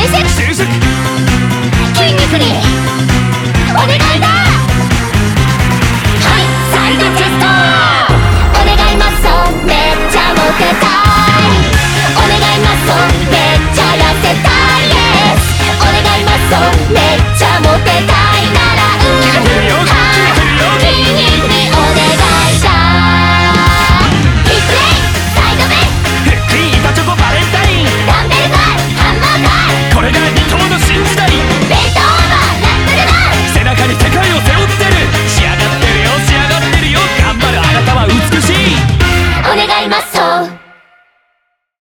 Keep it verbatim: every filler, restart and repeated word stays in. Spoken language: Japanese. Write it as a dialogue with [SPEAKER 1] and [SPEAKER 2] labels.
[SPEAKER 1] 収縮。
[SPEAKER 2] 筋肉にお願いだ。はいサイドチェストお願いマッソめっちゃモテたい。お願いマッソめっちゃ痩せたいです。お願いマッソめっちゃ